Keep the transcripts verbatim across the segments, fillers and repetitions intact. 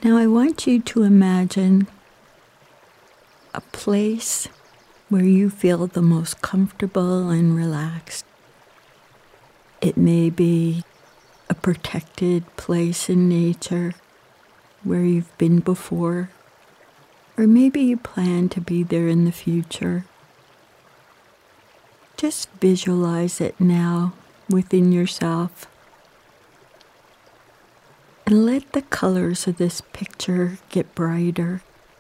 Now I want you to imagine a place where you feel the most comfortable and relaxed. It may be a protected place in nature where you've been before, or maybe you plan to be there in the future. Just visualize it now within yourself and let the colors of this picture get brighter.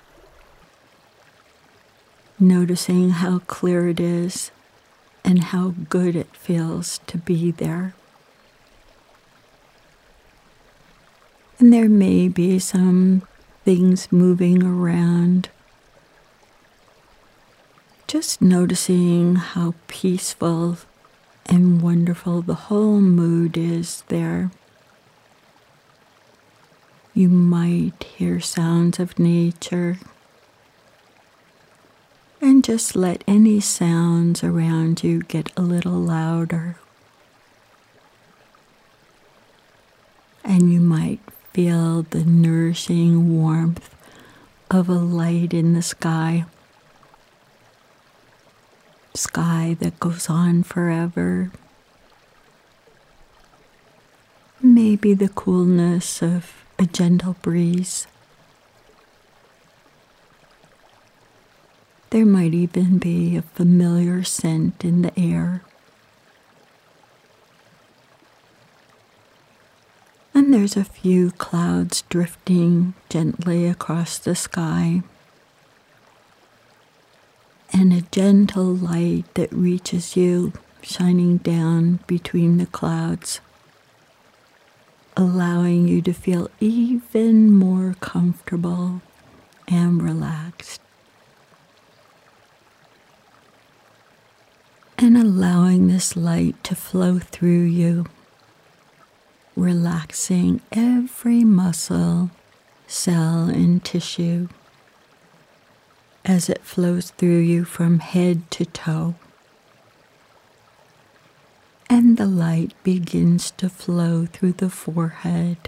Noticing how clear it is and how good it feels to be there. And there may be some things moving around. Just noticing how peaceful and wonderful the whole mood is there. You might hear sounds of nature. And just let any sounds around you get a little louder. And you might feel the nourishing warmth of a light in the sky. Sky that goes on forever. Maybe the coolness of a gentle breeze. There might even be a familiar scent in the air. And there's a few clouds drifting gently across the sky. And a gentle light that reaches you, shining down between the clouds, allowing you to feel even more comfortable and relaxed. And allowing this light to flow through you, relaxing every muscle, cell, and tissue as it flows through you from head to toe. And the light begins to flow through the forehead.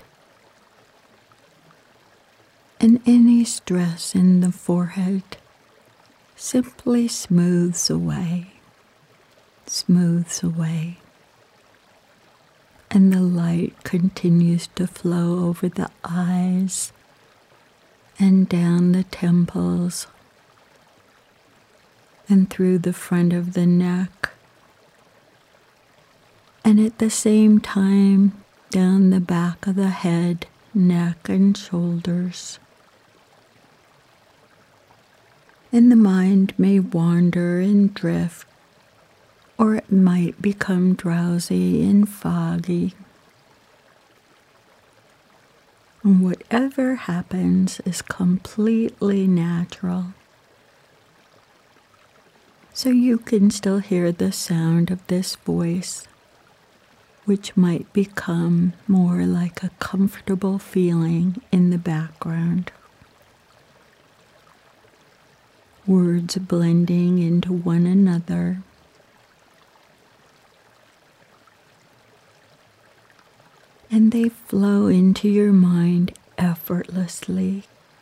And any stress in the forehead simply smooths away. smooths away, and the light continues to flow over the eyes and down the temples and through the front of the neck, and at the same time down the back of the head, neck, and shoulders. And the mind may wander and drift, or it might become drowsy and foggy. And whatever happens is completely natural. So you can still hear the sound of this voice, which might become more like a comfortable feeling in the background. Words blending into one another. And they flow into your mind effortlessly,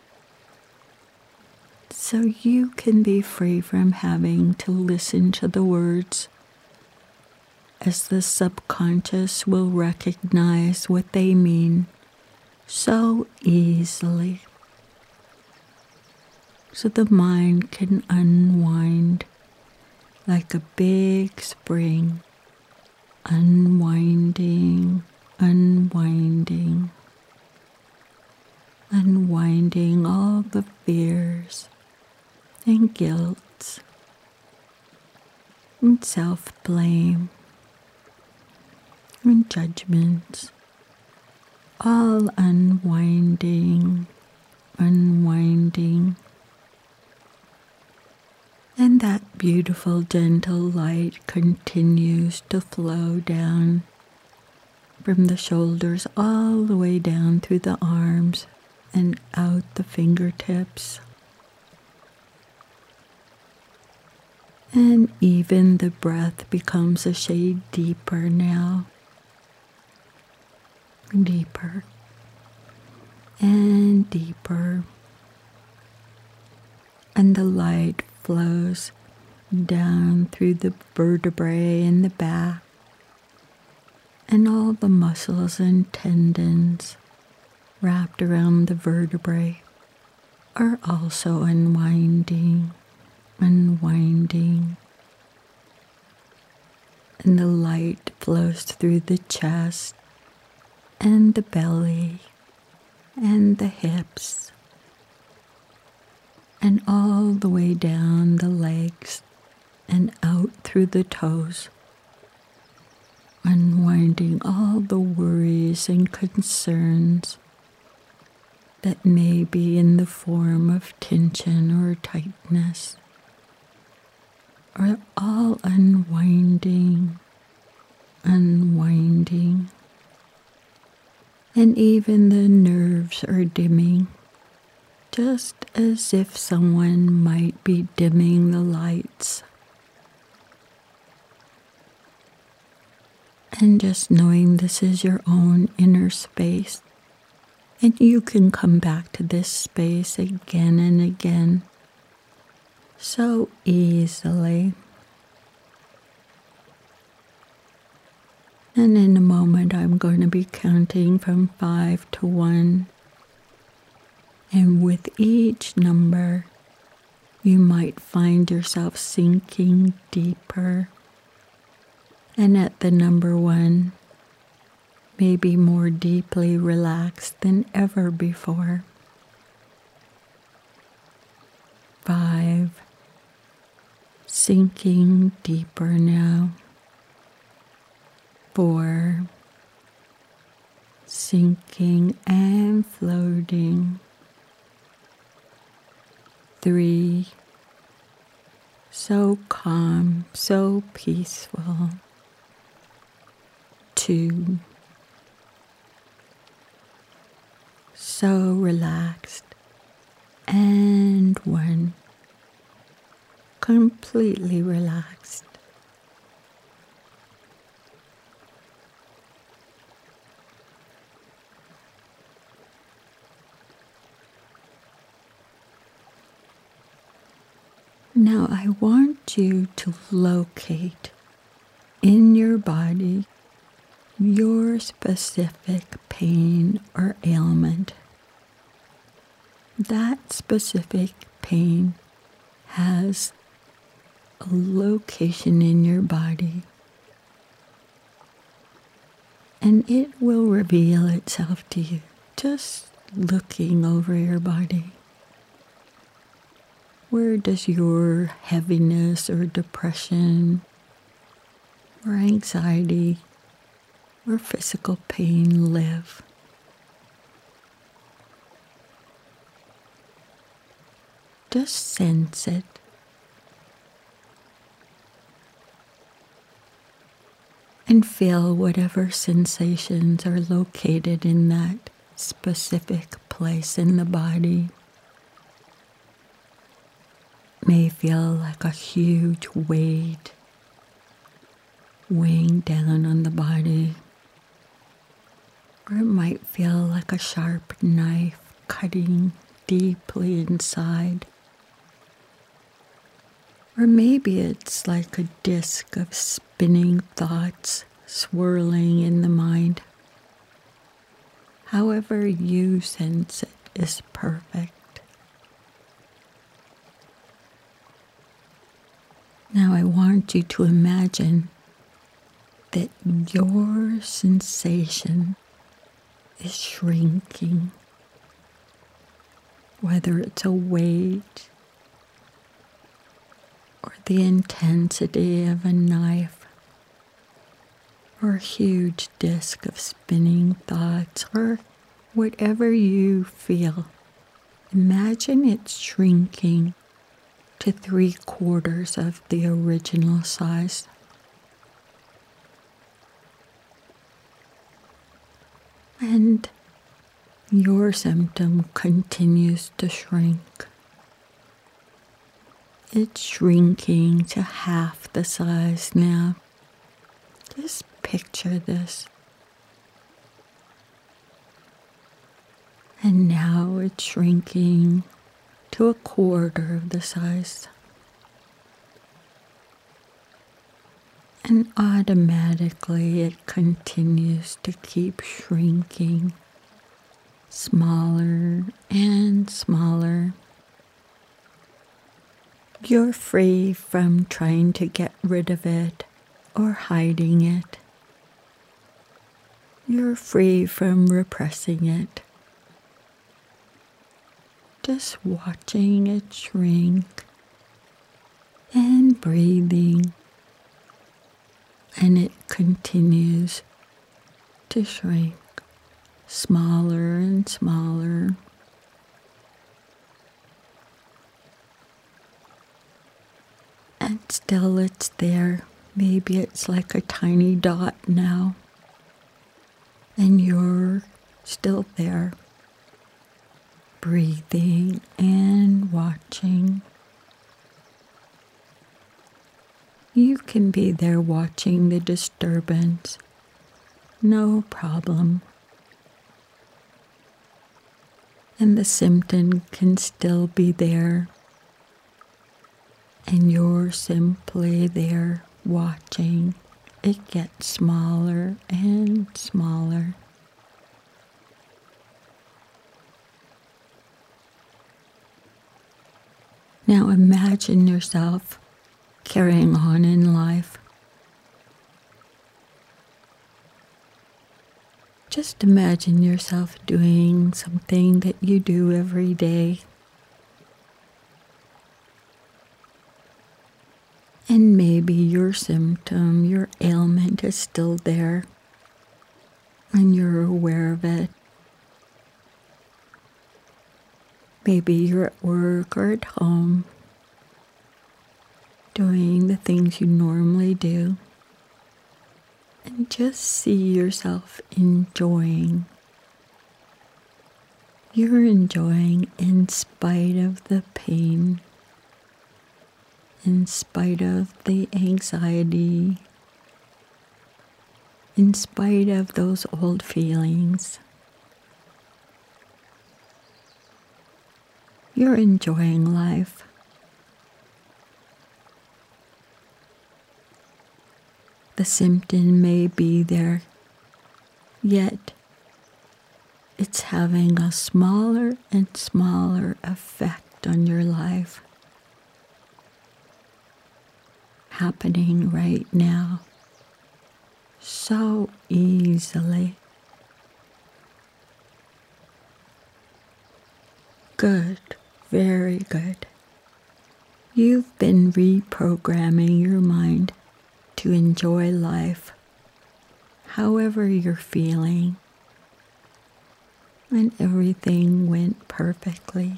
so you can be free from having to listen to the words, as the subconscious will recognize what they mean so easily. So the mind can unwind like a big spring, unwinding, unwinding, unwinding all the fears and guilt and self-blame and judgments, all unwinding, unwinding. And that beautiful gentle light continues to flow down from the shoulders all the way down through the arms and out the fingertips. And even the breath becomes a shade deeper now. Deeper and deeper, and the light flows down through the vertebrae in the back, and all the muscles and tendons wrapped around the vertebrae are also unwinding, unwinding. And the light flows through the chest and the belly and the hips and all the way down the legs and out through the toes, unwinding all the worries and concerns that may be in the form of tension or tightness, are all unwinding, unwinding. And even the nerves are dimming, just as if someone might be dimming the lights. And just knowing this is your own inner space, and you can come back to this space again and again so easily. And in a moment, I'm going to be counting from five to one. And with each number, you might find yourself sinking deeper. And at the number one, maybe more deeply relaxed than ever before. Five, sinking deeper now. Four, sinking and floating. Three, so calm, so peaceful. Two, so relaxed. And one, completely relaxed. Now I want you to locate in your body your specific pain or ailment. That specific pain has a location in your body, and it will reveal itself to you just looking over your body. Where does your heaviness or depression or anxiety or physical pain live? Just sense it. And feel whatever sensations are located in that specific place in the body. May feel like a huge weight weighing down on the body, or it might feel like a sharp knife cutting deeply inside, or maybe it's like a disk of spinning thoughts swirling in the mind. However you sense it is perfect. Now I want you to imagine that your sensation is shrinking, whether it's a weight or the intensity of a knife or a huge disk of spinning thoughts or whatever you feel. Imagine it shrinking to three quarters of the original size. And your symptom continues to shrink. It's shrinking to half the size now. Just picture this. And now it's shrinking to a quarter of the size. And automatically it continues to keep shrinking, smaller and smaller. You're free from trying to get rid of it or hiding it. You're free from repressing it. Just watching it shrink and breathing, and it continues to shrink smaller and smaller. And still it's there. Maybe it's like a tiny dot now. And you're still there, breathing and watching. You can be there watching the disturbance. No problem. And the symptom can still be there. And you're simply there watching it get smaller and smaller. Now imagine yourself carrying on in life. Just imagine yourself doing something that you do every day. And maybe your symptom, your ailment is still there, and you're aware of it. Maybe you're at work or at home, doing the things you normally do, and just see yourself enjoying. You're enjoying in spite of the pain, in spite of the anxiety, in spite of those old feelings. You're enjoying life. The symptom may be there, yet it's having a smaller and smaller effect on your life. Happening right now, so easily. Good, very good. You've been reprogramming your mind to enjoy life, however you're feeling, and everything went perfectly.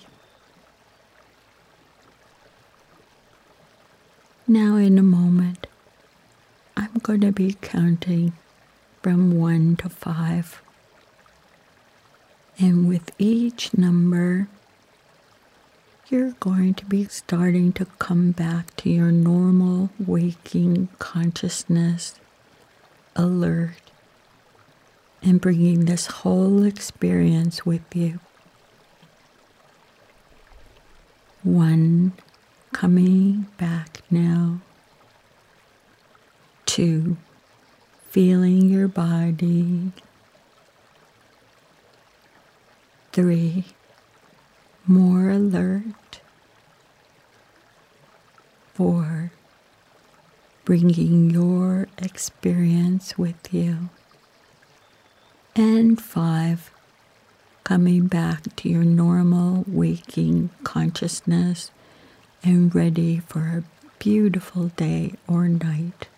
Now in a moment, I'm going to be counting from one to five. And with each number, you're going to be starting to come back to your normal waking consciousness, alert, and bringing this whole experience with you. One, coming back now. Two, feeling your body. Three, more alert. Four, bringing your experience with you. And five, coming back to your normal waking consciousness and ready for a beautiful day or night.